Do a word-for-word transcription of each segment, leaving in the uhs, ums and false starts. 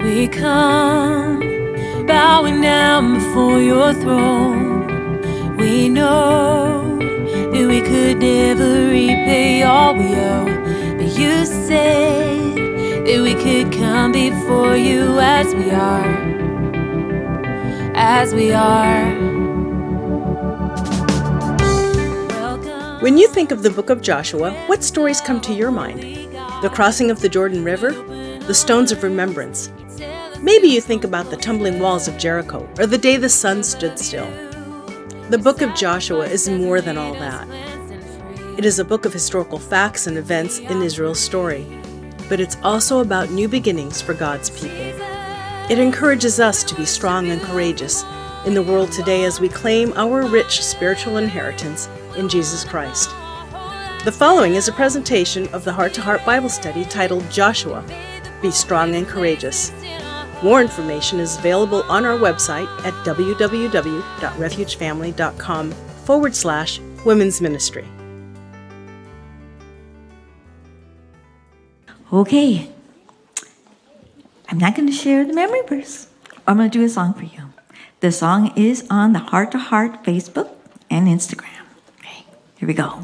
we come, bowing down before your throne. We know that we could never repay all we owe, but you said that we could come before you as we are, as we are. When you think of the book of Joshua, what stories come to your mind? The crossing of the Jordan River? The stones of remembrance? Maybe you think about the tumbling walls of Jericho, or the day the sun stood still. The book of Joshua is more than all that. It is a book of historical facts and events in Israel's story, but it's also about new beginnings for God's people. It encourages us to be strong and courageous in the world today as we claim our rich spiritual inheritance in Jesus Christ. The following is a presentation of the Heart to Heart Bible Study titled Joshua, Be Strong and Courageous. More information is available on our website at www.refugefamily.com forward slash women's ministry. Okay, I'm not going to share the memory verse. I'm going to do a song for you. The song is on the Heart to Heart Facebook and Instagram. Okay, here we go.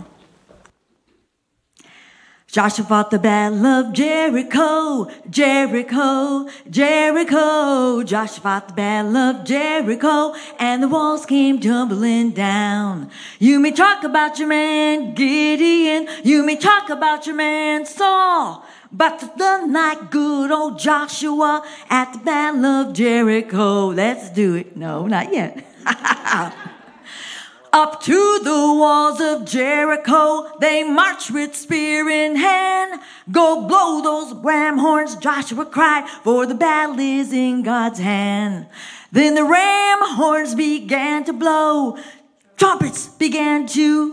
Joshua fought the battle of Jericho, Jericho, Jericho. Joshua fought the battle of Jericho, and the walls came tumbling down. You may talk about your man Gideon, you may talk about your man Saul, but none like good old Joshua at the battle of Jericho. Let's do it. No, not yet. Up to the walls of Jericho, they marched with spear in hand. Go blow those ram horns, Joshua cried, for the battle is in God's hand. Then the ram horns began to blow. Trumpets began to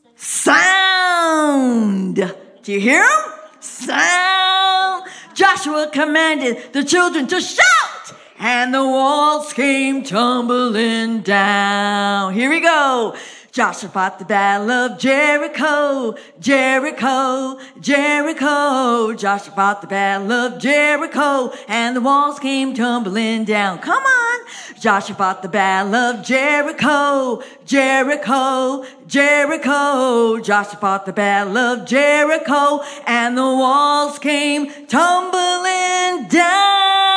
sound. Do you hear them? Sound. Joshua commanded the children to shout, and the walls came tumbling down. Here we go. Joshua fought the battle of Jericho, Jericho, Jericho. Joshua fought the battle of Jericho, and the walls came tumbling down. Come on. Joshua fought the battle of Jericho, Jericho, Jericho. Joshua fought the battle of Jericho, and the walls came tumbling down.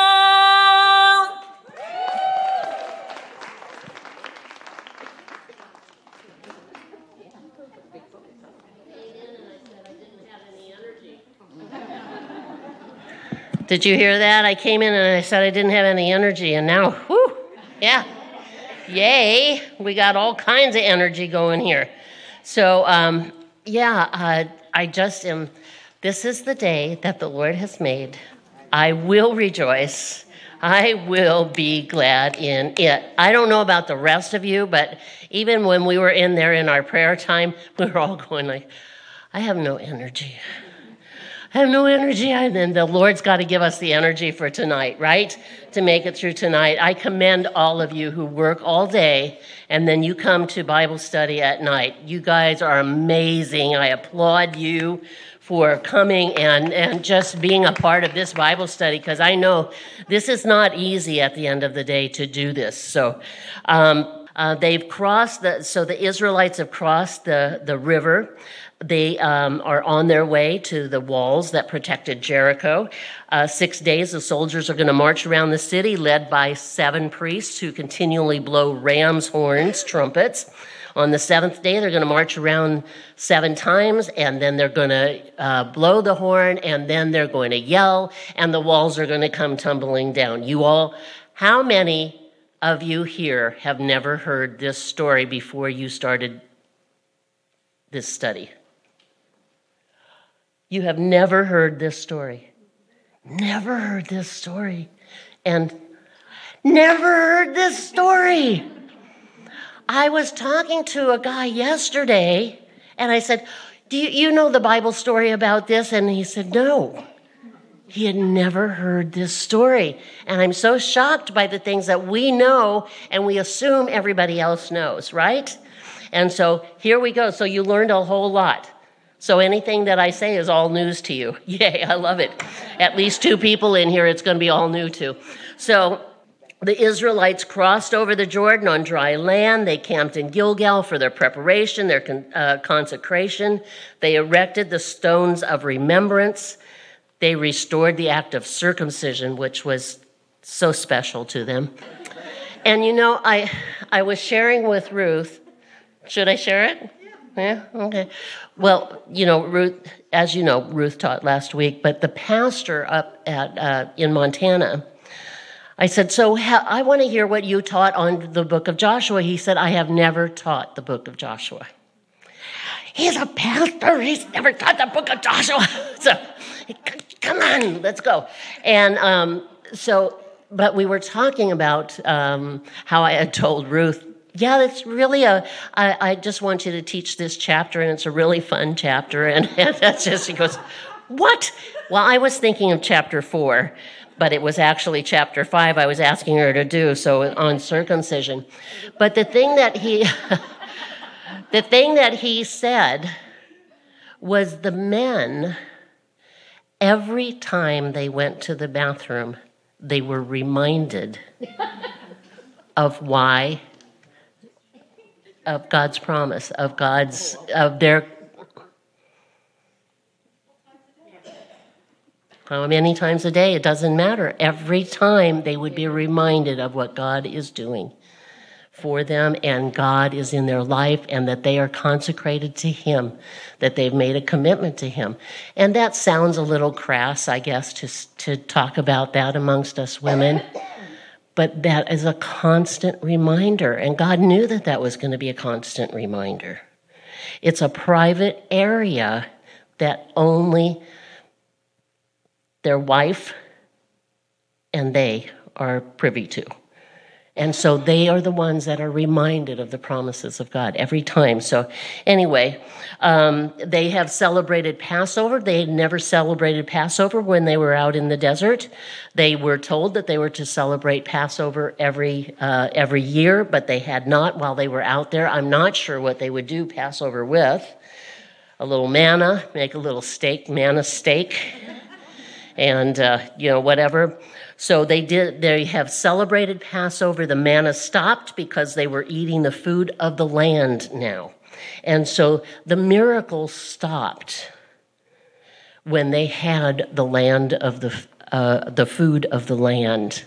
Did you hear that? I came in and I said I didn't have any energy, and now, whoo, yeah, yay, we got all kinds of energy going here. So, um, yeah, uh, I just am, this is the day that the Lord has made. I will rejoice. I will be glad in it. I don't know about the rest of you, but even when we were in there in our prayer time, we were all going like, I have no energy. I have no energy, and then the Lord's got to give us the energy for tonight, right? To make it through tonight. I commend all of you who work all day, and then you come to Bible study at night. You guys are amazing. I applaud you for coming and, and just being a part of this Bible study, because I know this is not easy at the end of the day to do this. So um, uh, they've crossed, the, so the Israelites have crossed the, the river. They um, are on their way to the walls that protected Jericho. Uh, six days, the soldiers are going to march around the city, led by seven priests who continually blow ram's horns, trumpets. On the seventh day, they're going to march around seven times, and then they're going to uh, blow the horn, and then they're going to yell, and the walls are going to come tumbling down. You all, how many of you here have never heard this story before you started this study? You have never heard this story. Never heard this story. And never heard this story. I was talking to a guy yesterday, and I said, do you, you know the Bible story about this? And he said, no. He had never heard this story. And I'm so shocked by the things that we know, and we assume everybody else knows, right? And so here we go. So you learned a whole lot. So anything that I say is all news to you. Yay, I love it. At least two people in here it's going to be all new to. So the Israelites crossed over the Jordan on dry land. They camped in Gilgal for their preparation, their con- uh, consecration. They erected the stones of remembrance. They restored the act of circumcision, which was so special to them. And you know, I I was sharing with Ruth. Should I share it? Yeah, okay. Well, you know, Ruth, as you know, Ruth taught last week, but the pastor up at uh, in Montana, I said, so ha- I want to hear what you taught on the book of Joshua. He said, I have never taught the book of Joshua. He's a pastor. He's never taught the book of Joshua. So, come on, let's go. And um, so, but we were talking about um, how I had told Ruth, yeah, it's really a, I, I just want you to teach this chapter, and it's a really fun chapter. And, and that's just, she goes, what? Well, I was thinking of chapter four, but it was actually chapter five I was asking her to do, so on circumcision. But the thing that he, the thing that he said was the men, every time they went to the bathroom, they were reminded of why, of God's promise, of God's, of their, how many times a day, it doesn't matter. Every time they would be reminded of what God is doing for them, and God is in their life, and that they are consecrated to Him, that they've made a commitment to Him. And that sounds a little crass, I guess, to, to talk about that amongst us women. But that is a constant reminder, and God knew that that was going to be a constant reminder. It's a private area that only their wife and they are privy to. And so they are the ones that are reminded of the promises of God every time. So anyway, um, they have celebrated Passover. They had never celebrated Passover when they were out in the desert. They were told that they were to celebrate Passover every uh, every year, but they had not while they were out there. I'm not sure what they would do Passover with. A little manna, make a little steak, manna steak, and uh, you know, whatever. So they did. They have celebrated Passover. The manna stopped because they were eating the food of the land now. And so the miracle stopped when they had the land of the uh, the food of the land.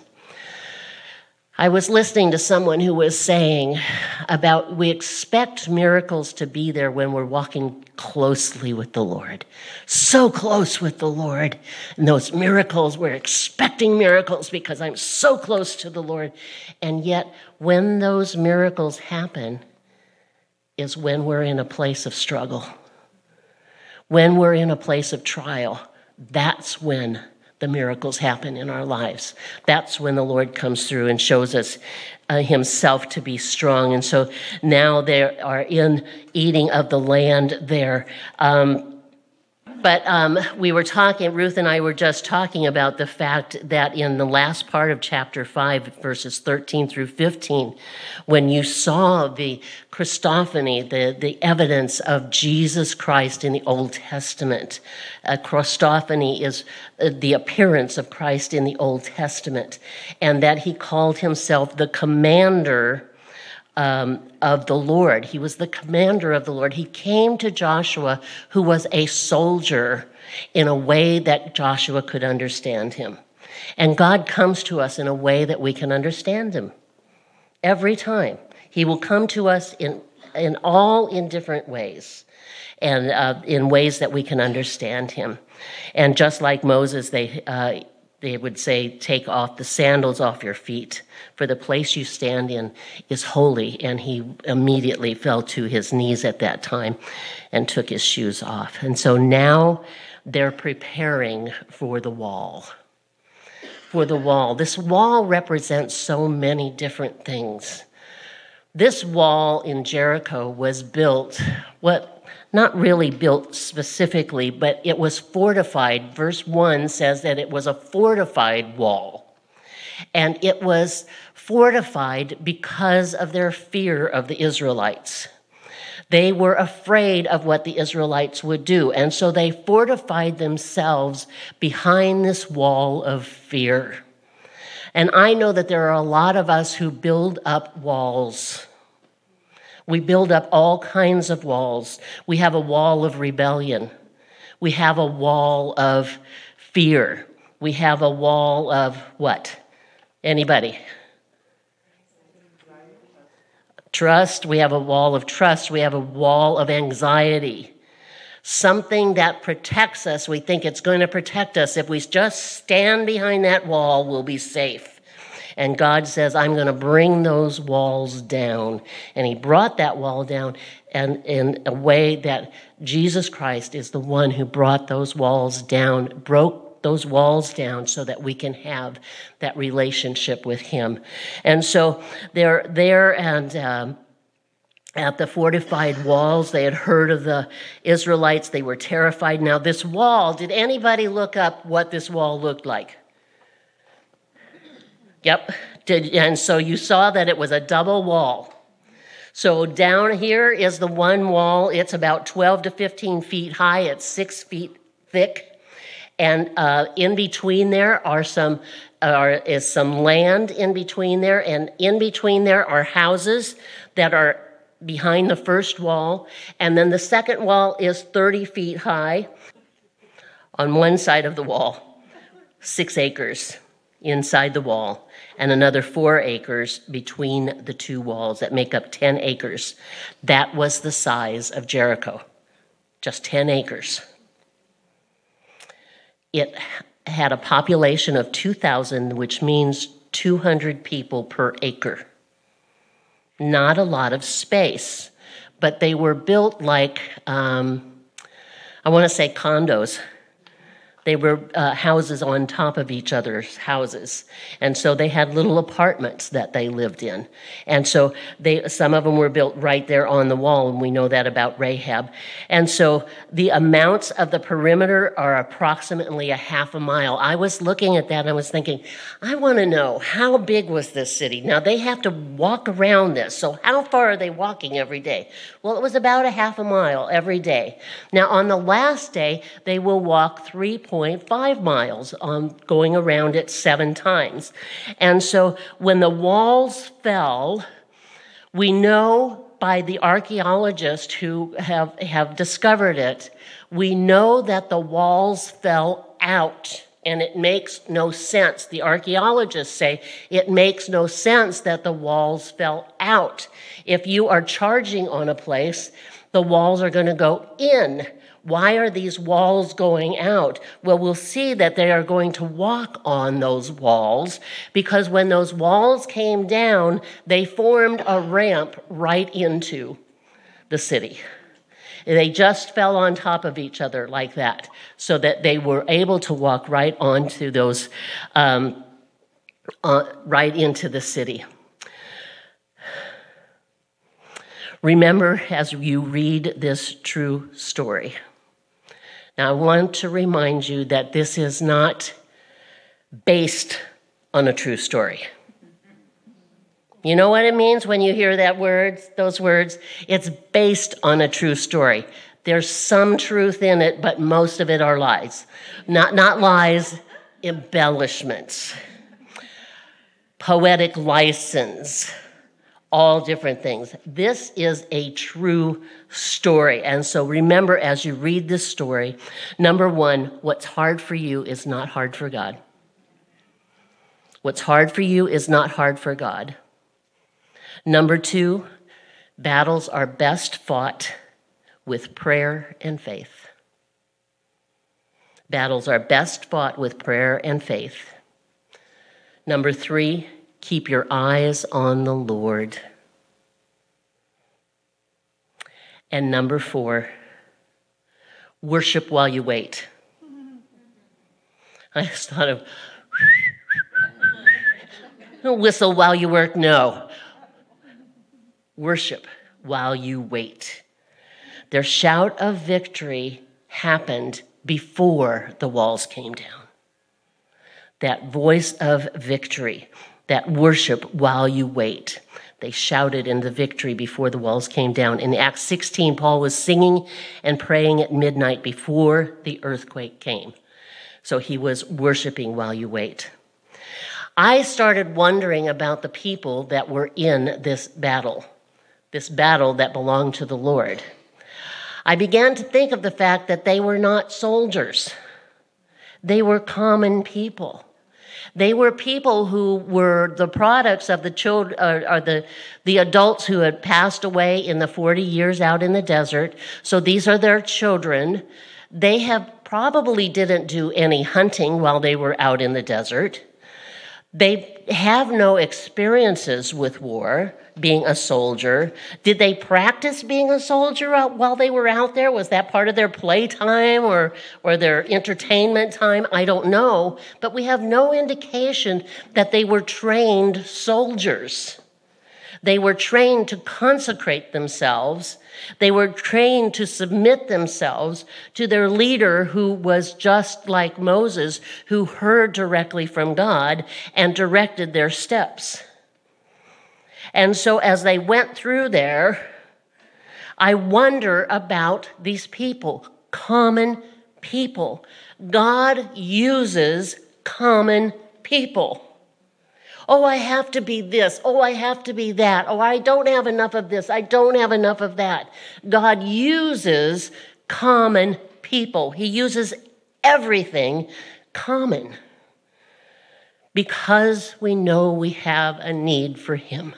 I was listening to someone who was saying about we expect miracles to be there when we're walking closely with the Lord. So close with the Lord. And those miracles, we're expecting miracles because I'm so close to the Lord. And yet, when those miracles happen is when we're in a place of struggle. When we're in a place of trial, that's when the miracles happen in our lives. That's when the Lord comes through and shows us uh, himself to be strong. And so now they are in eating of the land there. Um, but um, we were talking, Ruth and I were just talking about the fact that in the last part of chapter five, verses thirteen through fifteen, when you saw the Christophany, the, the evidence of Jesus Christ in the Old Testament. Uh, Christophany is uh, the appearance of Christ in the Old Testament, and that he called himself the commander um, of the Lord. He was the commander of the Lord. He came to Joshua, who was a soldier, in a way that Joshua could understand him. And God comes to us in a way that we can understand him every time. He will come to us in, in all in different ways, and uh, in ways that we can understand him. And just like Moses, they uh, they would say, take off the sandals off your feet, for the place you stand in is holy. And he immediately fell to his knees at that time and took his shoes off. And so now they're preparing for the wall. For the wall. This wall represents so many different things. This wall in Jericho was built, what not really built specifically, but it was fortified. Verse one says that it was a fortified wall. And it was fortified because of their fear of the Israelites. They were afraid of what the Israelites would do, and so they fortified themselves behind this wall of fear. And I know that there are a lot of us who build up walls. We build up all kinds of walls. We have a wall of rebellion. We have a wall of fear. We have a wall of what? Anybody? Trust. We have a wall of trust. We have a wall of anxiety. Something that protects us. We think it's going to protect us. If we just stand behind that wall, we'll be safe. And God says, I'm going to bring those walls down. And he brought that wall down, and in a way that Jesus Christ is the one who brought those walls down, broke those walls down so that we can have that relationship with him. And so they're there, and um, at the fortified walls, they had heard of the Israelites. They were terrified. Now this wall, did anybody look up what this wall looked like? Yep. Did, and so you saw that it was a double wall. So down here is the one wall. It's about twelve to fifteen feet high. It's six feet thick. And uh, in between there are some are, is some land in between there. And in between there are houses that are behind the first wall. And then the second wall is thirty feet high on one side of the wall, six acres inside the wall, and another four acres between the two walls that make up ten acres. That was the size of Jericho, just ten acres. It had a population of two thousand, which means two hundred people per acre. Not a lot of space, but they were built like, um, I want to say condos. They were uh, houses on top of each other's houses. And so they had little apartments that they lived in. And so they, some of them were built right there on the wall, and we know that about Rahab. And so the amounts of the perimeter are approximately a half a mile. I was looking at that and I was thinking, I want to know, how big was this city? Now they have to walk around this. So how far are they walking every day? Well, it was about a half a mile every day. Now on the last day, they will walk three point five miles, um, going around it seven times. And so when the walls fell, we know by the archaeologists who have, have discovered it, we know that the walls fell out. And it makes no sense. The archaeologists say it makes no sense that the walls fell out. If you are charging on a place, the walls are going to go in. Why are these walls going out? Well, we'll see that they are going to walk on those walls, because when those walls came down, they formed a ramp right into the city. They just fell on top of each other like that, so that they were able to walk right onto those, um, uh, right into the city. Remember, as you read this true story, now I want to remind you that this is not based on a true story. You know what it means when you hear that words, those words? It's based on a true story. There's some truth in it, but most of it are lies. Not, not lies, embellishments, poetic license, all different things. This is a true story. And so remember, as you read this story, number one, what's hard for you is not hard for God. What's hard for you is not hard for God. Number two, battles are best fought with prayer and faith. Battles are best fought with prayer and faith. Number three, keep your eyes on the Lord. And number four, worship while you wait. I just thought of, whistle while you work. No. Worship while you wait. Their shout of victory happened before the walls came down. That voice of victory, that worship while you wait. They shouted in the victory before the walls came down. In Acts sixteen, Paul was singing and praying at midnight before the earthquake came. So he was worshiping while you wait. I started wondering about the people that were in this battle, this battle that belonged to the Lord. I began to think of the fact that they were not soldiers. They were common people. They were people who were the products of the children, or, or the, the adults who had passed away in the forty years out in the desert. So these are their children. They have probably didn't do any hunting while they were out in the desert. They have no experiences with war, being a soldier. Did they practice being a soldier out while they were out there? Was that part of their playtime or, or their entertainment time? I don't know. But we have no indication that they were trained soldiers. They were trained to consecrate themselves. They were trained to submit themselves to their leader, who was just like Moses, who heard directly from God and directed their steps. And so as they went through there, I wonder about these people, common people. God uses common people. Oh, I have to be this. Oh, I have to be that. Oh, I don't have enough of this. I don't have enough of that. God uses common people. He uses everything common because we know we have a need for him.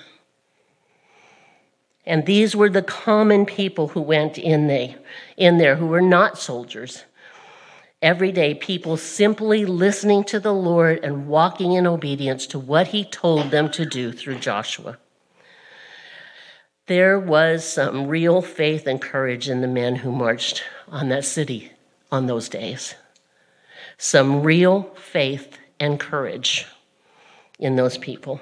And these were the common people who went in there, in there who were not soldiers. Everyday people simply listening to the Lord and walking in obedience to what he told them to do through Joshua. There was some real faith and courage in the men who marched on that city on those days. Some real faith and courage in those people.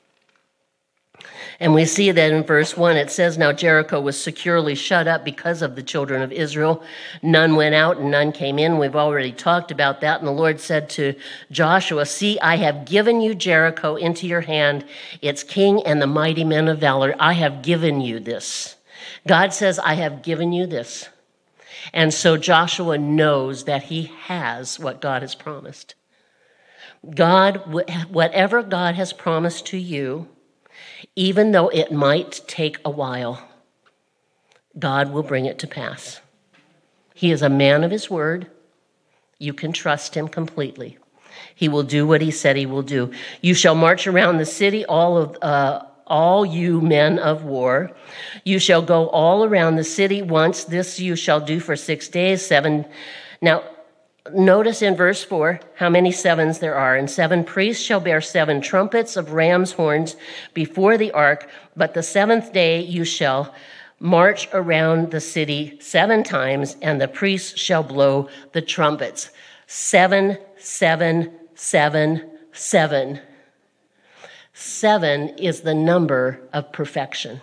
And we see that in verse one, it says, now Jericho was securely shut up because of the children of Israel. None went out and none came in. We've already talked about that. And the Lord said to Joshua, see, I have given you Jericho into your hand, its king and the mighty men of valor. I have given you this. God says, I have given you this. And so Joshua knows that he has what God has promised. God, whatever God has promised to you, even though it might take a while, God will bring it to pass. He is a man of his word. You can trust him completely. He will do what he said he will do. You shall march around the city, all of uh, all you men of war. You shall go all around the city once. This you shall do for six days, seven. Now, notice in verse four how many sevens there are. And seven priests shall bear seven trumpets of ram's horns before the ark, but the seventh day you shall march around the city seven times, and the priests shall blow the trumpets. Seven, seven, seven, seven. Seven is the number of perfection,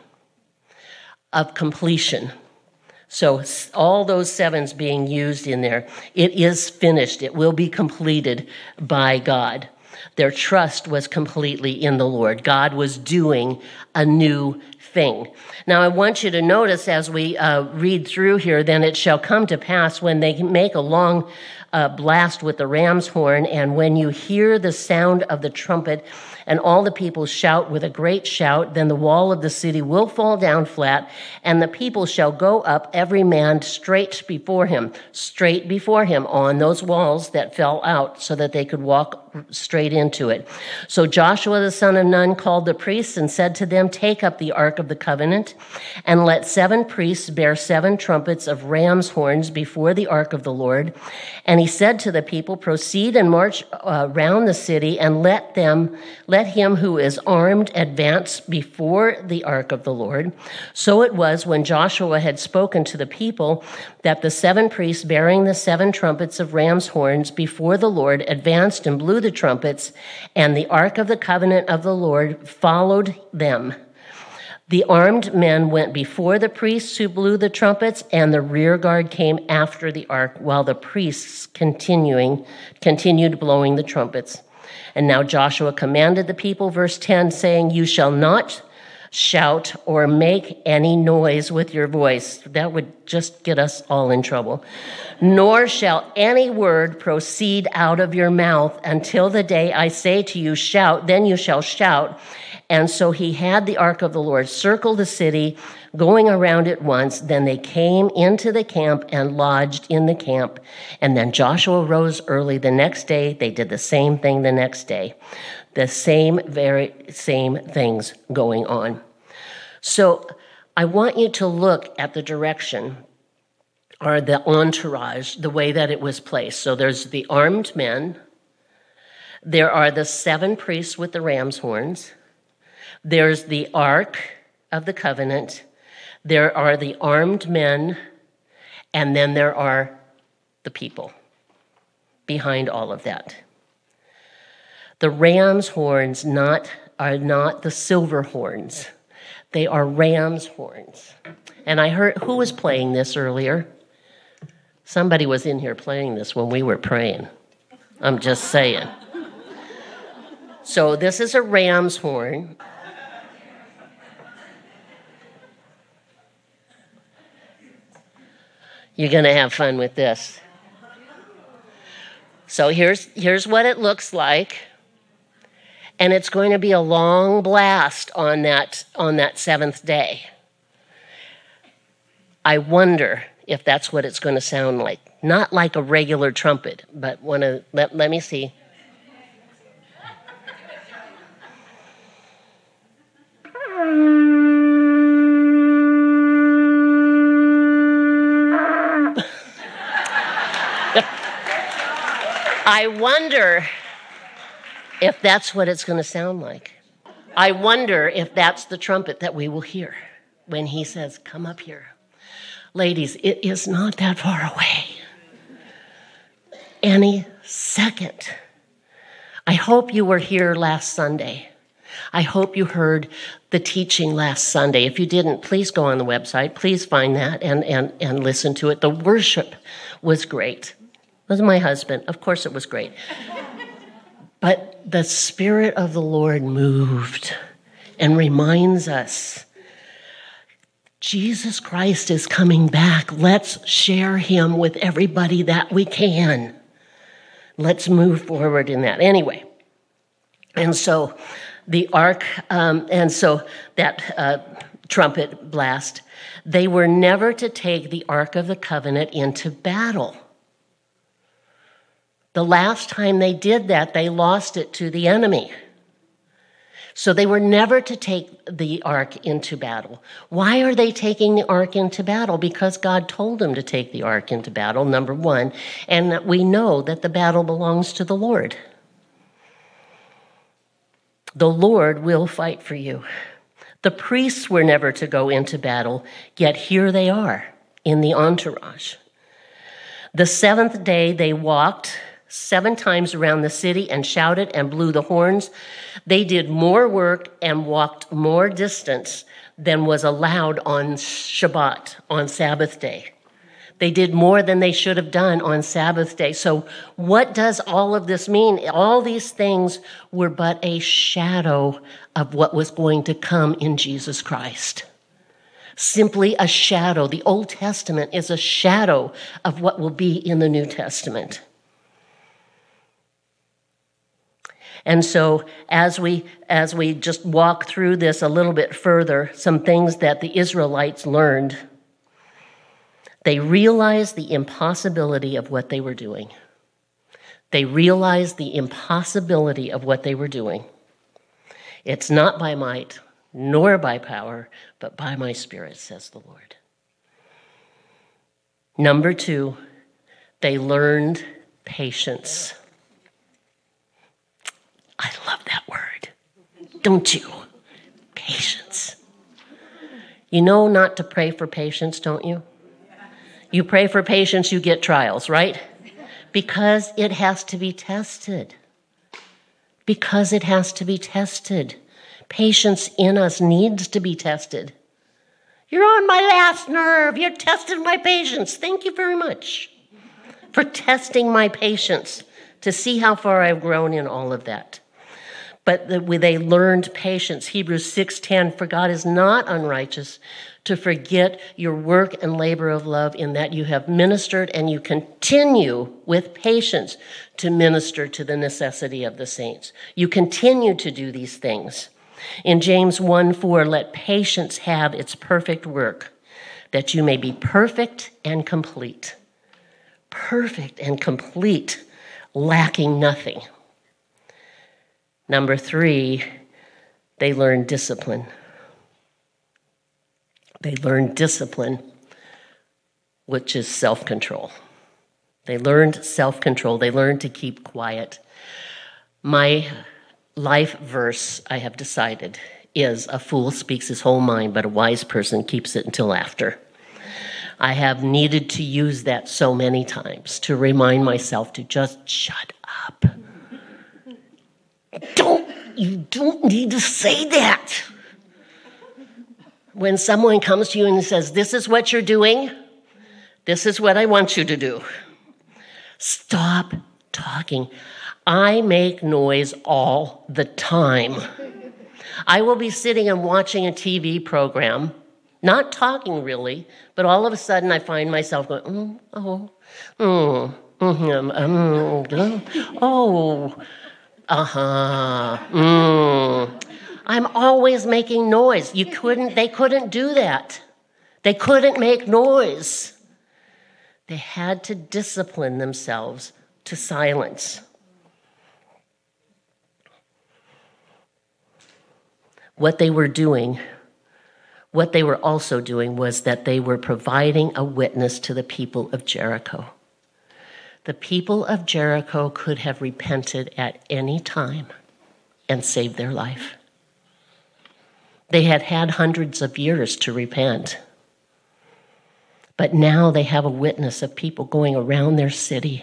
of completion. So all those sevens being used in there, it is finished. It will be completed by God. Their trust was completely in the Lord. God was doing a new thing. Now, I want you to notice as we uh, read through here, then it shall come to pass when they make a long uh, blast with the ram's horn, and when you hear the sound of the trumpet, and all the people shout with a great shout, then the wall of the city will fall down flat, and the people shall go up, every man straight before him, straight before him on those walls that fell out, so that they could walk straight into it. So Joshua the son of Nun called the priests and said to them, take up the ark of the covenant, and let seven priests bear seven trumpets of ram's horns before the ark of the Lord. And he said to the people, proceed and march uh, round the city, and let them let Let him who is armed advance before the ark of the Lord. So it was when Joshua had spoken to the people that the seven priests bearing the seven trumpets of ram's horns before the Lord advanced and blew the trumpets, and the ark of the covenant of the Lord followed them. The armed men went before the priests who blew the trumpets, and the rear guard came after the ark, while the priests continuing continued blowing the trumpets. And now Joshua commanded the people, verse ten, saying, You shall not shout, or make any noise with your voice. That would just get us all in trouble. Nor shall any word proceed out of your mouth until the day I say to you, shout, then you shall shout. And so he had the ark of the Lord circle the city, going around it once. Then they came into the camp and lodged in the camp. And then Joshua rose early the next day. They did the same thing the next day. The same, very same things going on. So I want you to look at the direction or the entourage, the way that it was placed. So there's the armed men. There are the seven priests with the ram's horns. There's the Ark of the Covenant. There are the armed men. And then there are the people behind all of that. The ram's horns not, are not the silver horns. They are ram's horns. And I heard, who was playing this earlier? Somebody was in here playing this when we were praying. I'm just saying. So this is a ram's horn. You're going to have fun with this. So here's, here's what it looks like. And it's going to be a long blast on that, on that seventh day. I wonder if that's what it's going to sound like. Not like a regular trumpet, but one of, let, let me see. I wonder if that's what it's going to sound like. I wonder if that's the trumpet that we will hear when he says, come up here. Ladies, it is not that far away. Any second. I hope you were here last Sunday. I hope you heard the teaching last Sunday. If you didn't, please go on the website. Please find that and, and, and listen to it. The worship was great. It was my husband. Of course it was great. But the Spirit of the Lord moved and reminds us, Jesus Christ is coming back. Let's share him with everybody that we can. Let's move forward in that. Anyway, and so the ark, um, and so that uh, trumpet blast, they were never to take the Ark of the Covenant into battle. The last time they did that, they lost it to the enemy. So they were never to take the ark into battle. Why are they taking the ark into battle? Because God told them to take the ark into battle, number one, and that we know that the battle belongs to the Lord. The Lord will fight for you. The priests were never to go into battle, yet here they are in the entourage. The seventh day they walked seven times around the city and shouted and blew the horns. They did more work and walked more distance than was allowed on Shabbat, on Sabbath day. They did more than they should have done on Sabbath day. So what does all of this mean? All these things were but a shadow of what was going to come in Jesus Christ. Simply a shadow. The Old Testament is a shadow of what will be in the New Testament. And so as we as we just walk through this a little bit further, some things that the Israelites learned, they realized the impossibility of what they were doing. They realized the impossibility of what they were doing. It's not by might, nor by power, but by my Spirit, says the Lord. Number two, they learned patience. I love that word. Don't you? Patience. You know not to pray for patience, don't you? You pray for patience, you get trials, right? Because it has to be tested. Because it has to be tested. Patience in us needs to be tested. You're on my last nerve. You're testing my patience. Thank you very much for testing my patience to see how far I've grown in all of that. but the, they learned patience. Hebrews six ten, for God is not unrighteous to forget your work and labor of love in that you have ministered and you continue with patience to minister to the necessity of the saints. You continue to do these things. In James one four, let patience have its perfect work, that you may be perfect and complete. Perfect and complete, lacking nothing. Number three, they learned discipline. They learned discipline, which is self-control. They learned self-control. They learned to keep quiet. My life verse, I have decided, is a fool speaks his whole mind, but a wise person keeps it until after. I have needed to use that so many times to remind myself to just shut up. Don't, you don't need to say that. When someone comes to you and says, this is what you're doing, this is what I want you to do. Stop talking. I make noise all the time. I will be sitting and watching a T V program, not talking really, but all of a sudden I find myself going, mm, oh, mm, mm, mm, oh, uh-huh, mm. I'm always making noise. You couldn't, they couldn't do that. They couldn't make noise. They had to discipline themselves to silence. What they were doing, what they were also doing was that they were providing a witness to the people of Jericho. The people of Jericho could have repented at any time and saved their life. They had had hundreds of years to repent. But now they have a witness of people going around their city.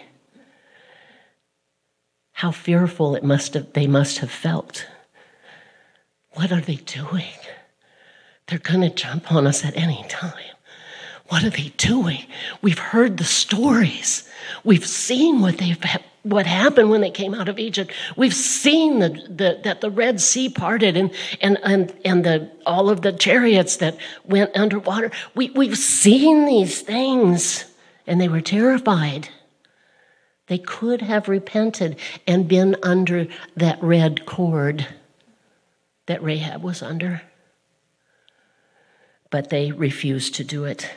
How fearful it must have, they must have felt. What are they doing? They're going to jump on us at any time. What are they doing? We've heard the stories. We've seen what they've what happened when they came out of Egypt. We've seen the, the, that the Red Sea parted and and and and the all of the chariots that went underwater. We we've seen these things, and they were terrified. They could have repented and been under that red cord that Rahab was under, but they refused to do it.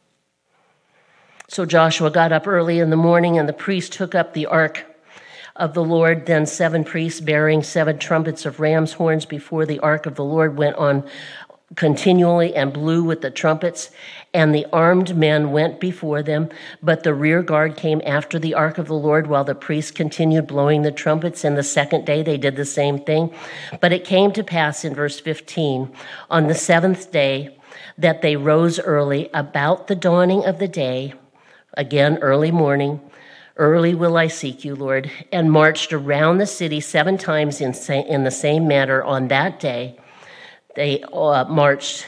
So Joshua got up early in the morning, and the priest took up the ark of the Lord. Then seven priests bearing seven trumpets of ram's horns before the ark of the Lord went on continually and blew with the trumpets, and the armed men went before them, but the rear guard came after the ark of the Lord while the priests continued blowing the trumpets. And the second day they did the same thing. But it came to pass in verse fifteen, on the seventh day, that they rose early about the dawning of the day, again early morning, early will I seek you, Lord, and marched around the city seven times in, sa- in the same manner on that day. They uh, marched,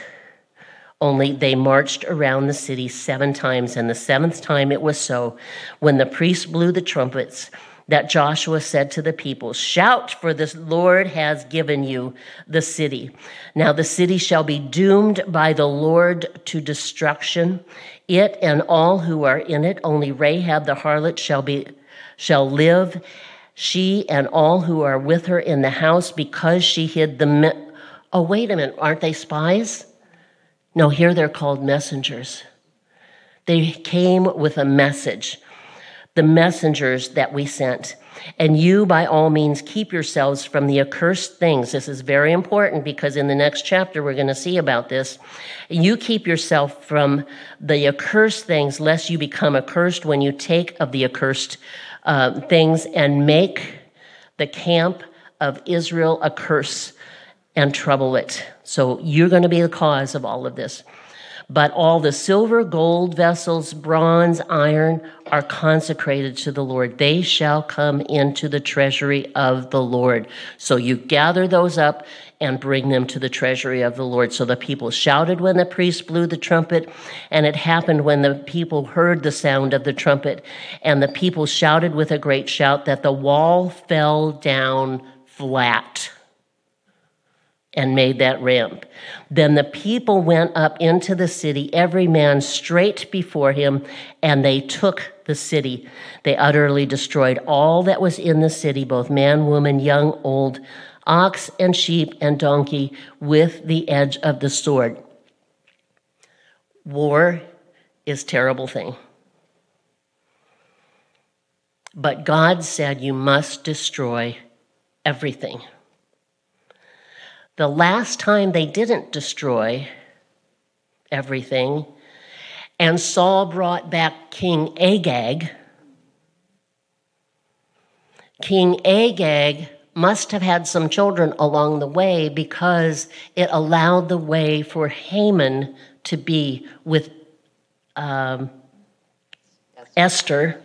only they marched around the city seven times, and the seventh time it was so, when the priests blew the trumpets, that Joshua said to the people, shout, for the Lord has given you the city. Now the city shall be doomed by the Lord to destruction, it and all who are in it. Only Rahab the harlot shall be shall live, she and all who are with her in the house, because she hid the... Me- oh, wait a minute, aren't they spies? No, here they're called messengers. They came with a message. The messengers that we sent. And you, by all means, keep yourselves from the accursed things. This is very important because in the next chapter we're going to see about this. You keep yourself from the accursed things, lest you become accursed when you take of the accursed uh, things and make the camp of Israel a curse and trouble it. So you're going to be the cause of all of this. But all the silver, gold vessels, bronze, iron are consecrated to the Lord. They shall come into the treasury of the Lord. So you gather those up and bring them to the treasury of the Lord. So the people shouted when the priest blew the trumpet, and it happened when the people heard the sound of the trumpet, and the people shouted with a great shout that the wall fell down flat. and made that ramp. Then the people went up into the city, every man straight before him, and they took the city. They utterly destroyed all that was in the city, both man, woman, young, old, ox and sheep and donkey, with the edge of the sword. War is a terrible thing. But God said you must destroy everything. The last time they didn't destroy everything, and Saul brought back King Agag, King Agag must have had some children along the way, because it allowed the way for Haman to be with um, Esther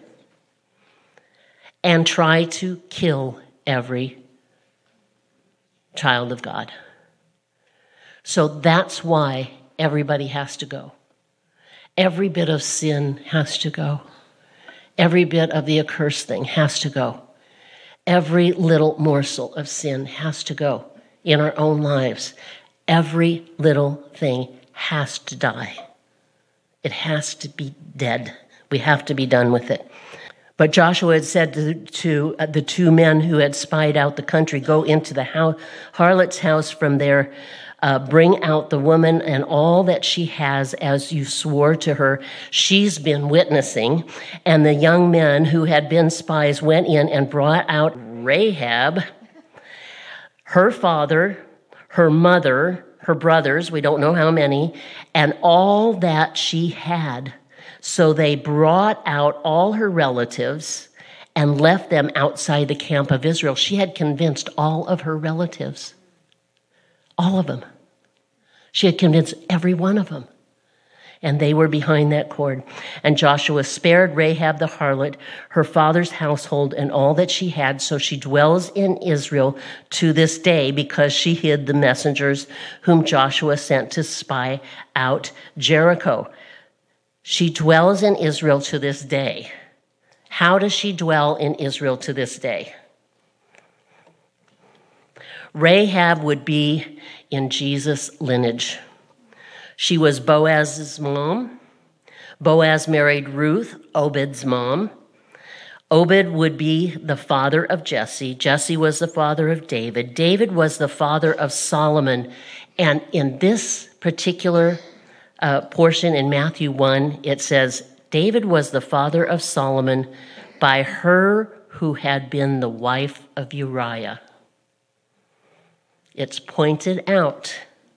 and try to kill every child of God. So that's why everybody has to go. Every bit of sin has to go. Every bit of the accursed thing has to go. Every little morsel of sin has to go in our own lives. Every little thing has to die. It has to be dead. We have to be done with it. But Joshua had said to, to the two men who had spied out the country, go into the house, harlot's house from there, uh, bring out the woman and all that she has as you swore to her. She's been witnessing. And the young men who had been spies went in and brought out Rahab, her father, her mother, her brothers, we don't know how many, and all that she had. So they brought out all her relatives and left them outside the camp of Israel. She had convinced all of her relatives, all of them. She had convinced every one of them. And they were behind that cord. And Joshua spared Rahab the harlot, her father's household, and all that she had. So she dwells in Israel to this day, because she hid the messengers whom Joshua sent to spy out Jericho. She dwells in Israel to this day. How does she dwell in Israel to this day? Rahab would be in Jesus' lineage. She was Boaz's mom. Boaz married Ruth, Obed's mom. Obed would be the father of Jesse. Jesse was the father of David. David was the father of Solomon. And in this particular uh, portion in Matthew one, it says, David was the father of Solomon by her who had been the wife of Uriah. It's pointed out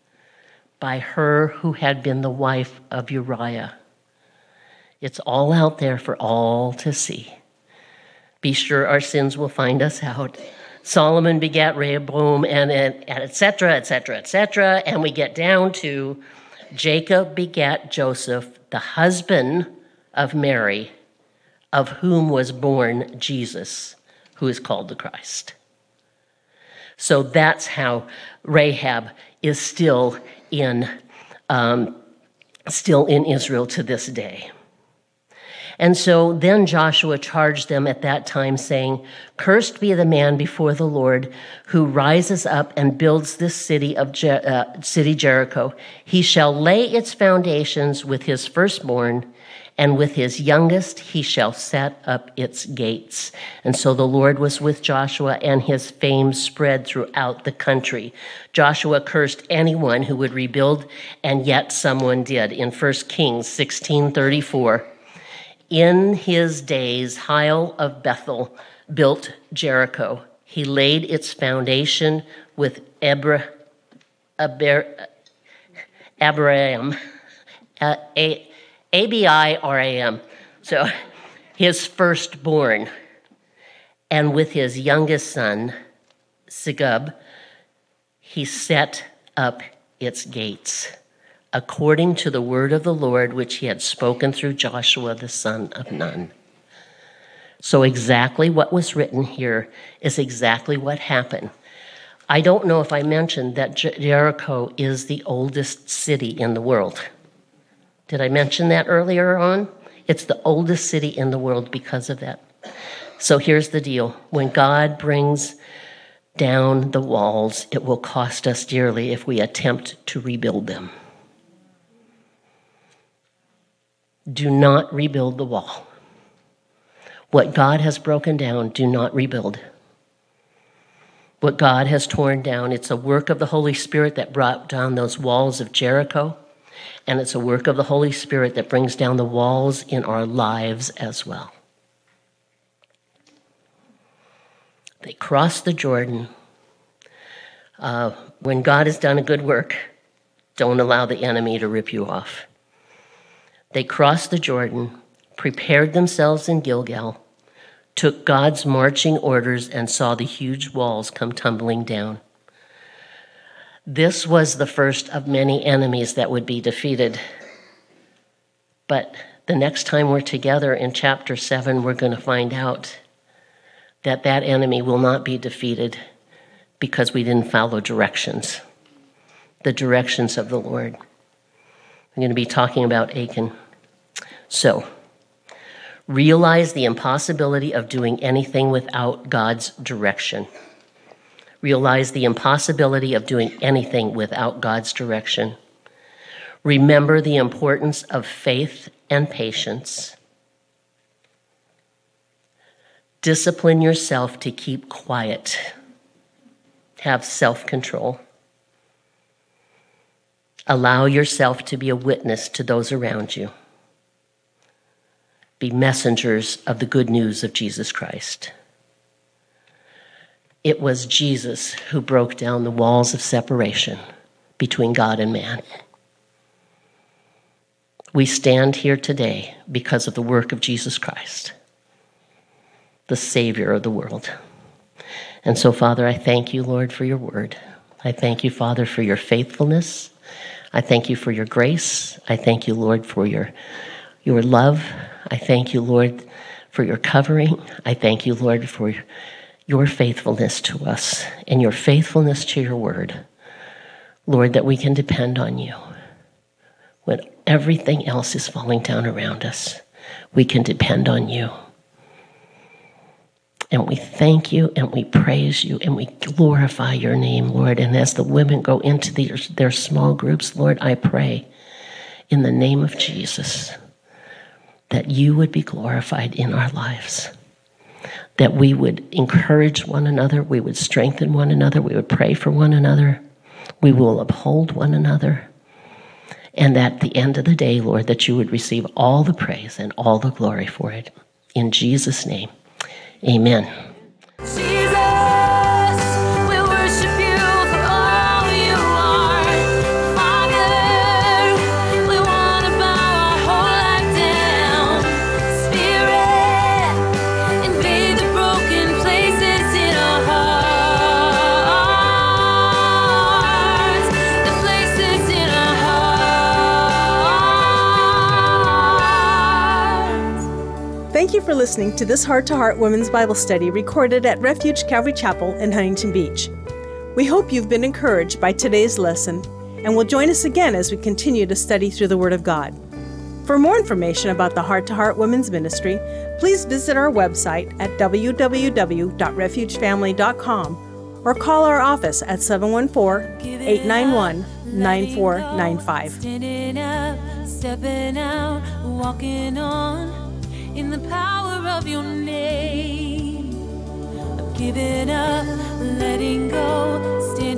by her who had been the wife of Uriah. It's all out there for all to see. Be sure our sins will find us out. Solomon begat Rehoboam, and, and, and et cetera, et cetera, et cetera. And we get down to Jacob begat Joseph, the husband of Mary, of whom was born Jesus, who is called the Christ. So that's how Rahab is still in, um, still in Israel to this day. And so then Joshua charged them at that time, saying, Cursed be the man before the Lord who rises up and builds this city of Je- uh, city Jericho. He shall lay its foundations with his firstborn, and with his youngest he shall set up its gates. And so the Lord was with Joshua, and his fame spread throughout the country. Joshua cursed anyone who would rebuild, and yet someone did. In First Kings sixteen thirty-four, in his days, Hiel of Bethel built Jericho. He laid its foundation with Abra, Aber, Abraham, uh, a, A B I R A M, so his firstborn, and with his youngest son, Segub, he set up its gates, according to the word of the Lord, which he had spoken through Joshua, the son of Nun. So exactly what was written here is exactly what happened. I don't know if I mentioned that Jericho is the oldest city in the world. Did I mention that earlier on? It's the oldest city in the world because of that. So here's the deal. When God brings down the walls, it will cost us dearly if we attempt to rebuild them. Do not rebuild the wall. What God has broken down, do not rebuild. What God has torn down, it's a work of the Holy Spirit that brought down those walls of Jericho, and it's a work of the Holy Spirit that brings down the walls in our lives as well. They crossed the Jordan. Uh, when God has done a good work, don't allow the enemy to rip you off. They crossed the Jordan, prepared themselves in Gilgal, took God's marching orders, and saw the huge walls come tumbling down. This was the first of many enemies that would be defeated. But the next time we're together in chapter seven, we're going to find out that that enemy will not be defeated because we didn't follow directions, the directions of the Lord. I'm going to be talking about Achan. So, realize the impossibility of doing anything without God's direction. Realize the impossibility of doing anything without God's direction. Remember the importance of faith and patience. Discipline yourself to keep quiet. Have self-control. Allow yourself to be a witness to those around you. Be messengers of the good news of Jesus Christ. It was Jesus who broke down the walls of separation between God and man. We stand here today because of the work of Jesus Christ, the Savior of the world. And so, Father, I thank you, Lord, for your word. I thank you, Father, for your faithfulness. I thank you for your grace. I thank you, Lord, for your, your love. I thank you, Lord, for your covering. I thank you, Lord, for your faithfulness to us and your faithfulness to your word. Lord, that we can depend on you. When everything else is falling down around us, we can depend on you. And we thank you and we praise you and we glorify your name, Lord. And as the women go into their, their small groups, Lord, I pray in the name of Jesus that you would be glorified in our lives, that we would encourage one another, we would strengthen one another, we would pray for one another, we will uphold one another, and at the end of the day, Lord, that you would receive all the praise and all the glory for it. In Jesus' name, amen. Thank you for listening to this Heart to Heart Women's Bible Study recorded at Refuge Calvary Chapel in Huntington Beach. We hope you've been encouraged by today's lesson and will join us again as we continue to study through the Word of God. For more information about the Heart to Heart Women's Ministry, please visit our website at w w w dot refuge family dot com or call our office at seven one four, eight nine one, nine four nine five. Standing up, stepping out, walking on in the power of your name. I'm giving up, letting go, standing